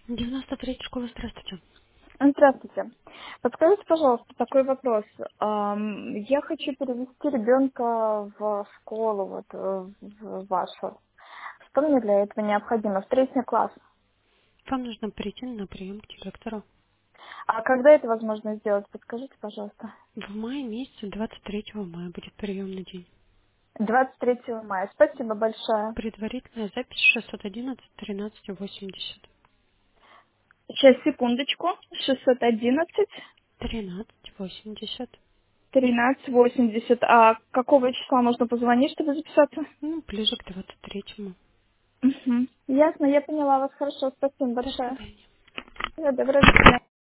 93 школа, здравствуйте. Здравствуйте. Подскажите, пожалуйста, такой вопрос. Я хочу перевести ребенка в школу, в вашу. Что мне для этого необходимо? В третий класс. Вам нужно прийти на прием к директору. А когда это возможно сделать? Подскажите, пожалуйста. В мае месяце, 23 мая, будет приемный день. 23 мая. Спасибо большое. Предварительная запись 611 13 80. Сейчас, секундочку. 611 13 80. 1380. А какого числа можно позвонить, чтобы записаться? Ну, ближе к 23-му. Угу. Ясно, я поняла вас. Хорошо, спасибо До большое. свидания. Доброго дня.